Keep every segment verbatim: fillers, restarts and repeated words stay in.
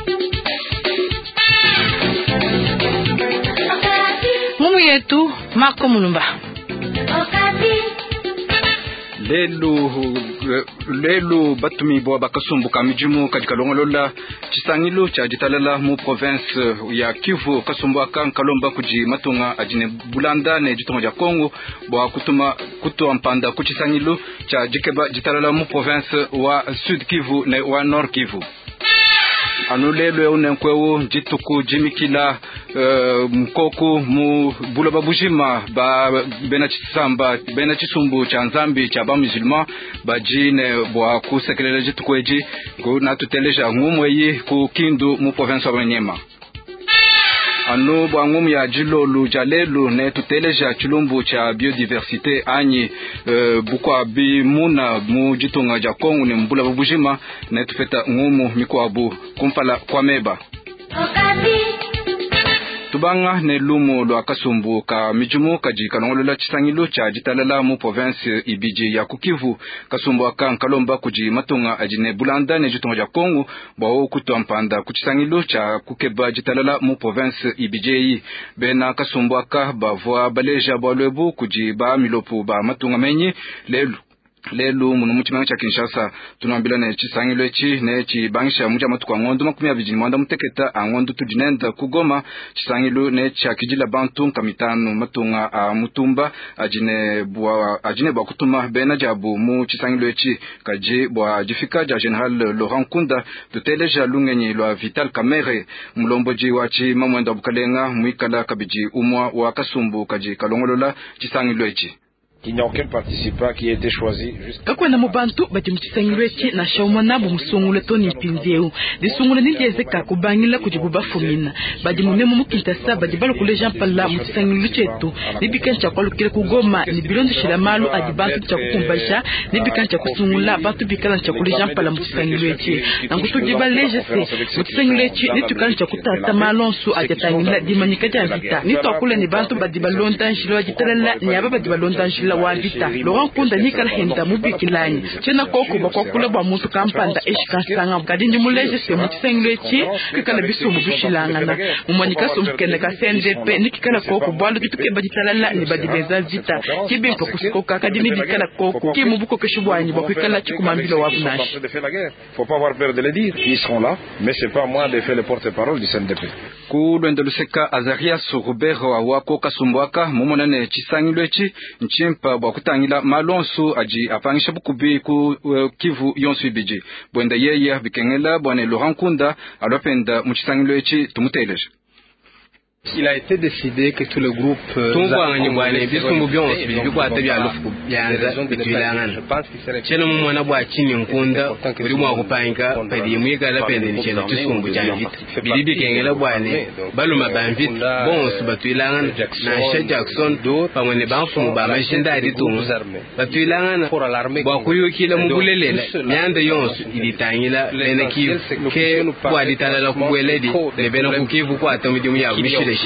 Mumu yetu Marco Mulumba. Lelu lelu batumi bo bakasumbuka mijumu katika longolola chisangilo cha jitalala mu province ya Kivu kasumbuka Kalomba kuji matunga ajine Bulanda ne jitonga ja Kongo bo kutuma kutoa mpanda kuchisangilo cha jikeba jitalala mu province wa Sud Kivu ne wa Nord Kivu. Anulelwe unenkwewo jituku jimikila uh, mkoko mu buloba bujima ba bena chisamba bena chisumbu cha nzambi cha ba musulman ba jine bwa kusekelele jituku eji ko natuteleja ngumweyi ku Kindu mu province wa Manyema. Anu bwangumu ya jilolu jalelu ne tuteleja chilumbu cha biodiversite anyi uh, bukwa bimuna mu jitunga ja Kongo ne mbula bujima ne tufeta ngumu mikwabu kumpala kwa meba. Tubanga ne lumu lo akasumbu ka mijumu kaji kanongolola chisangilo cha jitalala mu province Ibiji ya Kukivu kasumbu aka Kalomba kuji matunga ajine Bulanda ne jitunga ja Kongo bawo kutoa mpanda kuchisangilo cha kukeba jitalala mu province Ibiji bena kasumbu aka bavwa baleja balwebu kuji ba milopu ba matunga menyi lelu lelu munu muchimanga cha Kinshasa tunambila ne chisangilo echi ne chibangisha muja matu kwa ngondo makumi abiri mwanda muteketa angondo tudinenda kugoma chisangilo ne cha kijila bantu kamitano matunga a mutumba ajine bwa ajine bwa kutuma bena jabu mu chisangilo echi kaji bwa jifika ja General Laurent Kunda tuteleja lungenyi lwa Vital Kamere mulomboji wachi mamwenda bukalenga muikala kabiji umwa wa kasumbu kaji kalongolola chisangilo echi. Il n'y a aucun participant qui a été choisi. Kako na mubantu bati mchisangirwechi na shaumana bu musungule toni mpinzeu. De sungule nindeze ka kubangila kujibuba fumina. Badi munemu mukintasa badi balu kule jampala mchisangirwechi etu. Nibikancha kwa lukile kugoma ni bilondo shilamalu adi bantu cha kukumbasha. Nibikancha kusungula bantu bikalancha kule jampala mchisangirwechi. Nangutu jiba leje se mchisangirwechi nitukancha kutata malonsu ajatangila dimanyika janvita. Nitu akule ni bantu badi balonda nshilo ajitalala ni ababa badi balonda nshilo wavita. Laurent Kunda nikala henda mubikilani. Chena koko bakwa kula ba mutu kampanda eshikansanga kadindi muleje se mutsengechi kikala bisu mubushilangana. Mumanyika sumkene ka C N D P nikikala koko bwalo kituke bajitalala ni badibeza vita. Kibimpo kusikoka kadindi bikala koko kimubuko keshubwanyi bakwikala chikumambilo wabunashi. Faut pas avoir peur de le dire. Ils seront là, mais c'est pas moi de faire le porte-parole du C N D P. Ku lwendeluseka Azarias Robert wako kasumbwaka mumonane chisangilwechi nchimpa bwa kutangila malonso aji apangisha bukubi ku uh, Kivu yonsu Ibiji bwenda yeye bikengela bwane Laurent Kunda alopenda muchisangilwechi tumuteleje. Il a été décidé que tout le groupe Tungwa ngibwane bisumbu byonse bibikwa tabya lufu byanza bitilangana cheno mumwana bwa chini nkunda uri mwa kupanga pedi mwiga la pende ni cheno tusumbu janvita bilibi kengela bwane baluma banvita bonse batwilangana na Sha Jackson pamwe ne banfumu ba mashinda aditungu batwilangana bwa kuyukila mubulelela nyanda yonse ilitangila lena Kivu ke bwa ditalala kubweledi lebena kukivu kwa tamidi ya bishile.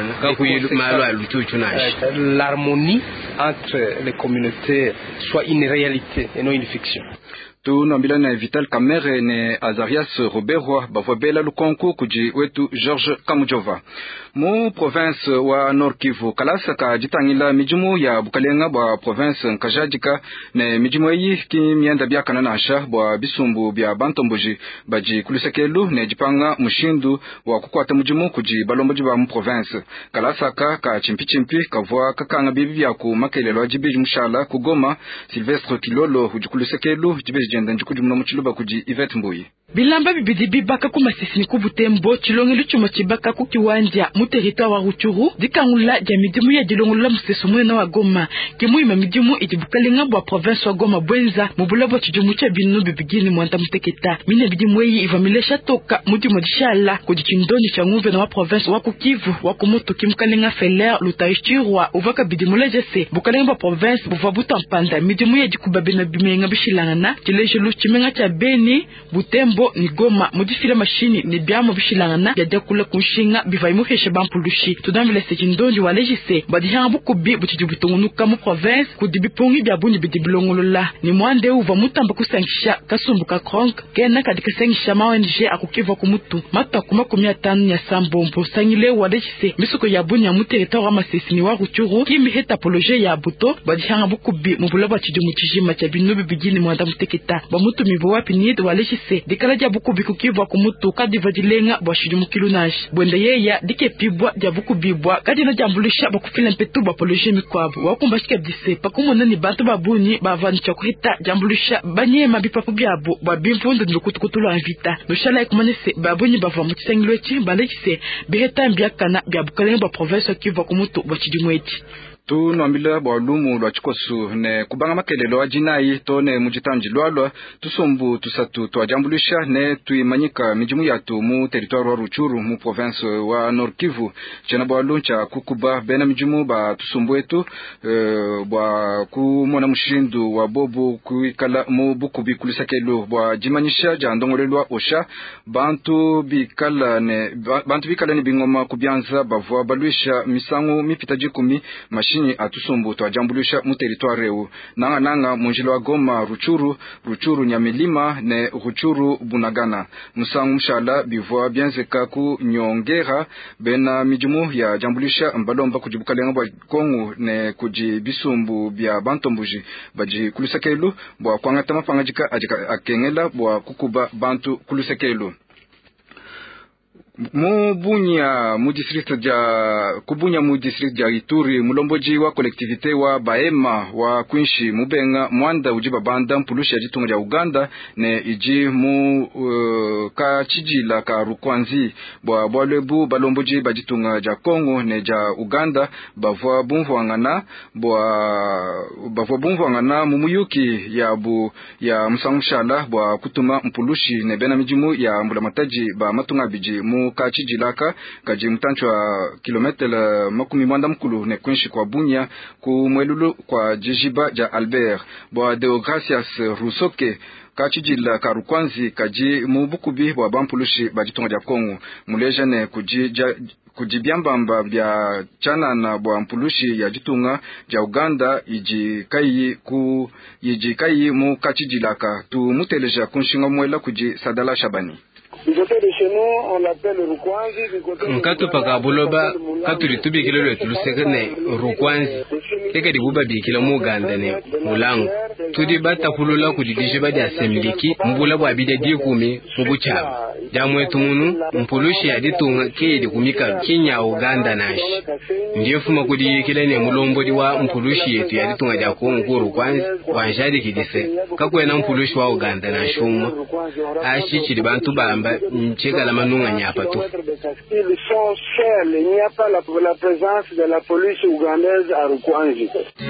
L'harmonie entre les communautés soit une réalité et non une fiction. Tu nambila na Vital Kamere ne Azarias Roberwa bavwabela lukonku kuji wetu George Kamujova. Mu province wa Nord Kivu kalasa ka jitangila mijumu ya bukalenga bwa province nkajadika ne mijumu yi ki mienda bya kanana asha bwa bisumbu bya bantomboji baji kulisekelu ne jipanga mushindu wa kukwata mujumu kuji balomboji ba mu province kalasa ka ka chimpi chimpi kavwa kakanga bibi bya ku makelelo ajibi mushala kugoma Silvestre Kilolo hujikulisekelu jibe jenda njukujumuna muchiluba kuji Yvette Mbuyi. Bilamba bibidi bibaka kumasisi ni kubutembo chilongi luchuma chibaka kukiwanja mu territoire wa Ruchuru dikangula jamidimu ya jilongula museso mwena wa Goma kimuima midimu idibukalenga bwa province wa Goma bwenza mubulabo chijumu cha binu bibigini mwanta muteketa mine bidimu yi ivamilesha toka mudimu dishala kujikindoni cha nguve na wa province wa Kukivu wa kumutu kimkalenga Feller lutaishirwa uvaka bidimu lejese bukalenga bwa province buvabuta mpanda midimu ya jikubabe na bimenga bishilangana chileje luchimenga cha Beni Butembo Butembo ni Goma mudifila mashini ni biamo bishilangana ya jakula kunshinga bivaimu heshe bampulushi tudamvile sekindondi walejise badihanga bukubi butiji butungunuka mu province kudibi pongi bya buni bidibilongolola ni mwande uva mutamba kusangisha kasumbuka kronk kena kadika sangisha ma O N G akukiva kumutu mata kuma kumya tanu ya sambombo sangile walejise misuko ya buni ya muteritoria masesini wa Ruchuru kimi heta poloje ya buto badihanga bukubi mubula batiji mutijima cha binubi bigini mwanda muteketa bamutu mibo wapi ni walejise dikala ja bukubi kukiva kumutu kadi vadilenga bwashidi mukilunash bwende yeya dike pibwa ja bukubi bwa kadi na jambulisha bakufila mpetu bapoloje mikwabu wakumbashika dise pakumona ni bantu babuni bavani chakuhita jambulisha banyema bipapu byabo babimvundo ndikutukutula invita noshala ikumanese babuni bava mutisengilwechi balekise biheta mbyakana byabukalenga province kiva kumutu bachidimweti tu nwambila bwalumu lwa chikosu ne kubanga makelelo ajinai tone mujitanji lwalwa tusombu tusatu twajambulisha ne tuimanyika mijimu yatu mu territoire wa Ruchuru mu province wa Nord Kivu chena bwaluncha kukuba bena mijimu ba tusombu etu uh, bwa kumona mushindu wa bobu kuikala mu buku bikulisakelo bwa jimanyisha jandongolelwa osha bantu bikala ne bantu bikala ne bingoma kubyanza bavwa balwisha misangu mipita jikumi mashi atusombu twajambulisha mu territoire u nanga nanga munjilo wa Goma Ruchuru Ruchuru Nyamilima ne Ruchuru Bunagana musangu mshala bivwa bienzeka ku nyongera bena mijumu ya jambulisha mbalomba kujibukalenga bwa Kongo ne kujibisumbu bya bantombuji baji kulusakelu bwa kwangata mapangajika ajika akengela bwa kukuba bantu kulusekelu mu bunya mu district ja kubunya mu district ja Ituri mulomboji wa collectivité wa Baema wa Kwinshi mubenga mwanda ujiba banda mpulushi ya jitunga ja Uganda ne iji mu uh, ka chijila ka Rukwanzi bwa bwalebu balomboji bajitunga ja Kongo ne ja Uganda bavwa bumvwangana bwa bavwa bumvwangana mumuyuki ya bu ya msangushala bwa kutuma mpulushi ne bena mijimu ya mbulamataji ba matunga biji mu kachijilaka kaji mtanchwa kilometre makumi mwanda mkulu ne Kwinshi kwa bunya ku mwelulu kwa jijiba ja Albert bwa Deogracias Rusoke kachijila ka Rukwanzi kaji mubukubi bwa bampulushi bajitonga ja Kongo muleja ne kujija kujibyambamba bya chana na bwa mpulushi ya jitunga ja Uganda iji kai ku iji kai mu kachijilaka tu muteleja kunshinga mwela kuji Sadala Shabani nkatu paka buloba katuri tubikile lwetu lusekene Rukwanzi keke dibuba bikile mu Uganda ne mulangu tudi bata kulula kudidishe badi asemliki mbula bwa bide dikumi mubuchaba jamwe tumunu mpulushi ya ditunga kedi kumika kinya Uganda nashi ndiye fuma kudikile ne mulombodi wa mpulushi yetu ya ditunga ja Kongo Rukwanzi wanjadi kidise kakwena mpulushi wa Uganda na shuma ashi chili bantu bamba ncheka la manunga nyapa tu. Ils sont seuls, il n'y a pas la, la présence de la police ougandaise à Rukwanzi.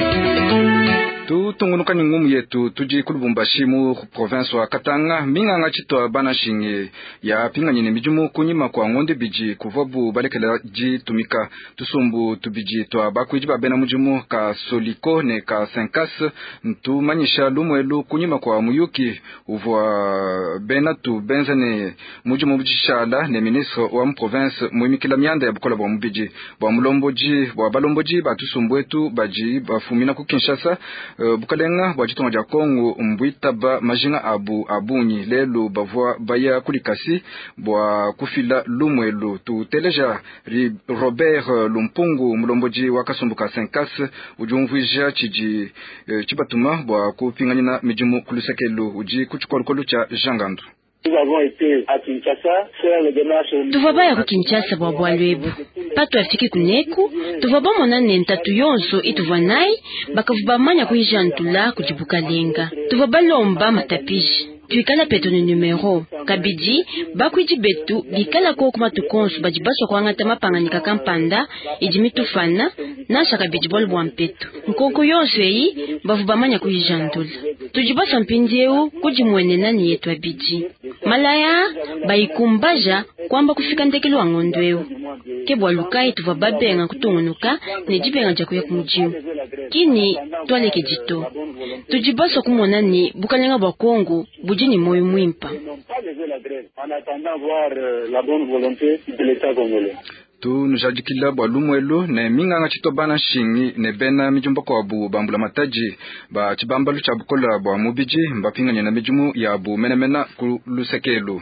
Tu tungunuka ni ngumu yetu tuji kulubumbashi mu province wa Katanga minganga chitwa bana shinge ya pinga nyine mijumu kunyima kwa ngonde biji kuvabu balekela ji tumika tusumbu tubiji twa bakwiji babena mujumu ka Soliko ne ka Senkas ntu manyisha lumwelu kunyima kwa muyuki uvwa benatu benzane mujumu bujishala ne ministre wa mu province muimikila mianda ya bukola bwa mubiji bwa mulomboji bwa balomboji batusumbu etu baji bafumina ku Kinshasa. Uh, bukalenga bwajitonga ja Kongo mbwitaba majinga abu abunyi lelo bavwa baya kulikasi bwa kufila lumwelu tuteleja Robert Lumpungu mulomboji wa Kasumbuka Senkas ujumvija chiji uh, chibatuma bwa kupinganyina mijumu kulusekelu uji kuchukolukolu cha Jangandu. Tuvabaya ku Kinshasa bwa bwalwebu patu afiki kuneku tuvaba mona nentatu yonso ituvwa nai bakavuba manya kuijantula kujibukalenga tuvaba lomba matapiji tuikala peto ni numero kabidi bakwiji betu bikala ko kuma tukonsu bajibaso kwa ngata mapanganyika kampanda ijimitufana nasha kabidi bol bwa mpeto nkonko yonso yi bavuba manya kuijantula tujibaso mpindieu kujimwene nani yetu abiji malaya baikumbaja kwamba kufika ndekelo wa ngondweu kebwa lukai tuva babenga kutungunuka nejibenga jakuya kumujimu kini twaleke jito tujibaso kumona ni bukalenga bwa Kongo bujini moyo mwimpa en attendant voir euh, la bonne volonté de l'État congolais. Tu nujadikila bwa lumwelu ne minganga chitobana shingi ne bena mijumba kwa bu bambula mataji ba chibambalu chabukola bwa mubiji mbapinganya na mijumu ya bu menemena ku lusekelu.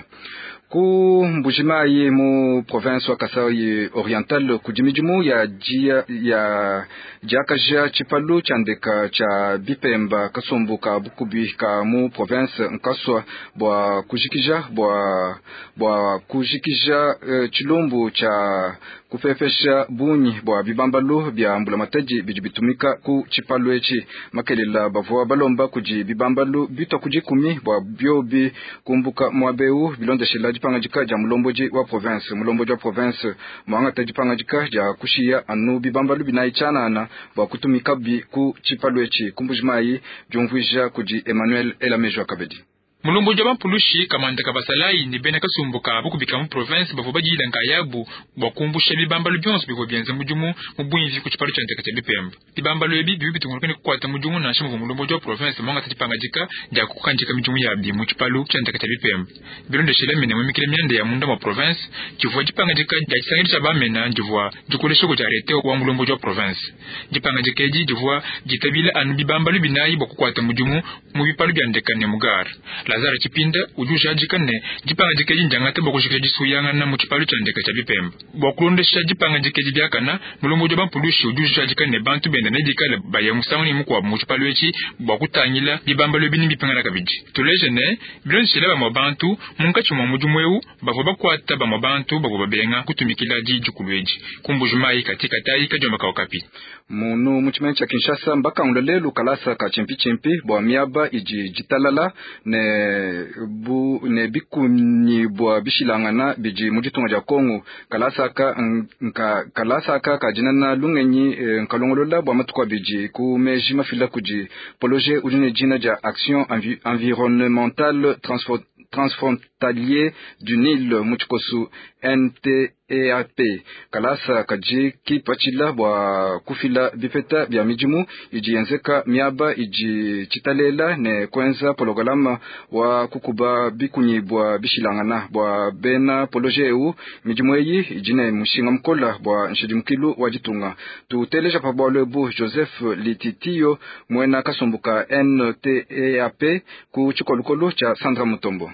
Ku mbujimayi mu province wa Kasai Oriental kujimijumu ya jia ya jakaja chipalu chandeka cha Bipemba kasumbuka bukubi ka mu province nkaswa bwa kujikija bwa bwa kujikija uh, chilumbu cha kufefesha bunyi bwa bibambalu bya mbula mataji bijibitumika ku chipalu echi makelela bavua balomba kuji bibambalu bita kujikumi bwa biobi kumbuka mwabeu bilonde shilaji pangajika ja mulomboji wa province mulomboji wa province mwanga taji pangajika ja kushia anu bibambalu binaichana na bwa kutumika bi ku chipalu echi kumbujimayi jomvuja kuji Emmanuel Elamejo Kabedi. Mulombo jaba pulushi kamanda kabasalai ni bena kasumbuka buku bikamu province bavu baji ilanka yabu bakumbusha bibambalu byonse biko byenze mujumu mubwinzi ku chipalu cha ndeka cha Bipemba. Bibambalu ebi bibi bitungulukani kukwata mujumu na shamu mulombo jaba province mwanga tatipangajika ja kukanjika mijumu ya bi mu chipalu cha ndeka cha Bipemba. Bilonde shile mene mwimikile miande ya munda wa province jivua jipangajika ja chisangiri cha bamena jivua jikule shoko cha rete wa mulombo jaba province. Jipangajika eji jivua jitabila anu bibambalu binayi bakukwata mujumu mubipalu bya ndeka ne mugar. Lazara Chipinda ujusha jikane jipanga jikeji njangate bakushikira jisuyanga na muchipalu cha ndeka cha Bipemba. Bakulondesha jipanga jikeji byakana mulombo joba pulushi ujusha jikane bantu benda nedikale baye musangoni mukwa muchipalu echi bakutangila bibambalo bini bipanga kabiji. Tulejene bilonshira ba mabantu munkachi mu mujumweu bavo bakwata ba mabantu bavo babenga kutumikila jijukulweji. Kumbujumai katika tai kajoma kaokapi. Munu muchimene cha Kinshasa mbaka unlelelu kalasa ka chimpi chimpi bwa miaba iji jitalala ne bu ne bikunyi bwa bishilangana biji mujitunga ja Kongo kalasa ka nka kalasa ka kajinana lungenyi e, nkalongolola bwa matukwa biji ku meji mafila kuji poloje ujine jina ja action envi, environnementale transfo, transfrontalier du Nil muchikosu N T E A P kalasa kaji kipachila bwa kufila bifeta bya mijimu iji enzeka miaba iji chitalela ne kwenza pologalama wa kukuba bikunyi bwa bishilangana bwa bena polojeu mijimu eyi ijine mushinga mkola bwa nshidimkilu wajitunga tuteleja pabwa lebu Joseph Lititio mwena kasumbuka N T E A P ku chikolukolo cha Sandra Mutombo.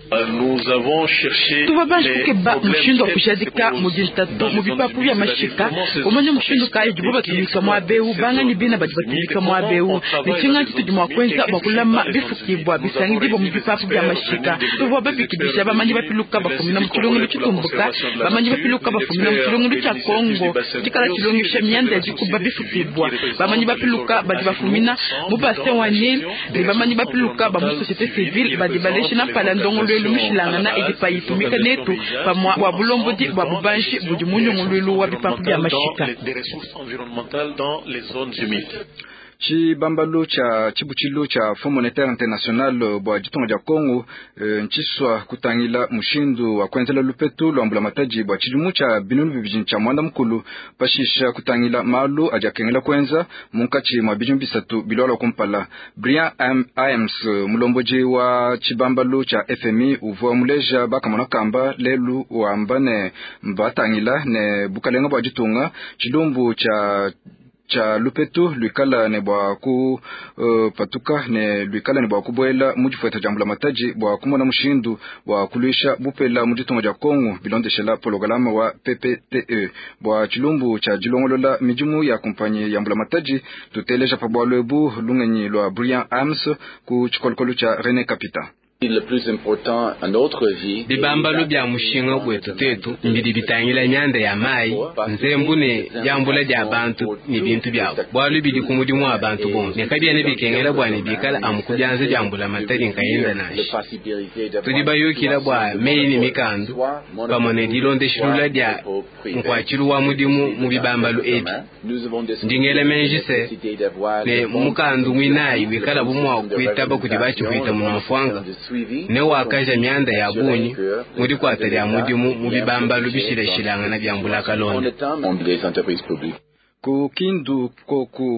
Nous avons cherché tuvabanjikuke ba mushindo kushadika mujintatu mubipapu bya mashika omanye mushindo kaye jibo batumika mu abeu bangani bina batumika mu abeu nichinga kitu mu kwenza bakulama bifukibwa bisangi bo mubipapu bya mashika tuvo babikibisha bamanyi bapiluka bafumina mu kilungu citumbuka bamanyi bapiluka bafumina mu kilungu cha Kongo kikala kilungu shemyanda jikuba bifukibwa bamanyi bapiluka badibafumina mu bassin wa Nil bamanyi bapiluka ba mu société civile badibalesha na palandongo lwelu mishilangana ejipa yitumika netu pamwa wa bulombo di wa bubanshi bujimunyu ngulwelu wa bipapu bya mashika. Des ressources environnementales dans les zones humides. Chibambalu cha chibuchilu cha Fonds Monétaire International bwa jitonga ja Kongo e, nchiswa kutangila mushindu wa kwenzela lupetu lwambula mataji bwa chilumu cha binulu bibijini cha mwanda mkulu pashisha kutangila malu ajakengela kwenza munkachi mwa bijumbi satu bilwala kumpala. Brian Ames mulomboji wa chibambalu cha F M I uvuwa muleja baka monakamba lelu wa mbane mbatangila ne bukalenga bwa jitunga chilumbu cha cha lupetu luikala ne bwa ku uh, patuka ne luikala ne bwa kubwela mujifueta jambula mataji bwa kumona mushindu bwa kulisha bupela mujitonga ja Kongo bilonde shela pologalama wa P P T E bwa chilumbu cha jilongolola mijumu ya kumpanyi ya mbula mataji tuteleja pa bwa lebu lungenyi lwa Brian Arms ku chikolokolo cha René Capita. Le plus important à notre vie bibambalo bya mushinga gwetu tetu mbidi bitangila nyanda ya mai nzembune jambula ja bantu ni bintu byabo bwalu bidi kumudimu abantu bon ne kabya ne bikengela bwane bikala amukubyanze jambula matari nkayenda nashi tudibayukira bwa meini mikandu bamone dilonde shirula dia nkwachiru wa mudimu mu bibambalo ebi ndingele menjise ne mukandu mwinayi bikala bumwa kwitaba kudibachi kwita mu mafwanga ne wakaja myanda ya bunyi muri kwatali ya mudimu mu bibambalo bishirashiranga na byambula kalonda ku kindu koku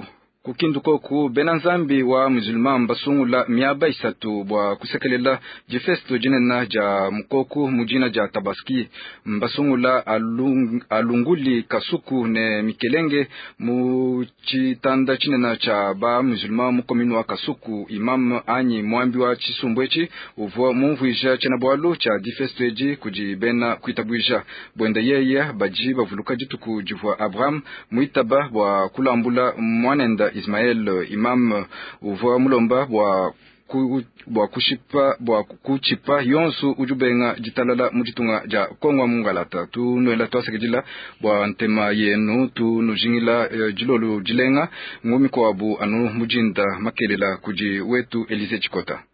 kukinduko ku benanzambi wa musulman basungula miaba isatu bwa kusekelela jefesto jinena ja mukoku mujina ja tabaski mbasungula alung, alunguli kasuku ne mikelenge mu chitanda chinena cha ba musulman mukominu wa kasuku imam anyi mwambi wa chisumbwechi uvo mumvuisha chena bwalu cha difesto eji kujibena kuitabuisha bwenda yeye baji bavuluka jituku jivwa Abraham muitaba bwa kulambula mwanenda Ismael imam uvo mulomba bwa ku bwa kushipa bwa kuchipa yonsu ujubenga jitalala mujitunga ja kongwa mungalata tu noela twasekejila bwa ntema yenu tu nujingila uh, jilolu jilenga ngumi kwa abu anu mujinda makelela kuji wetu Elise Chikota.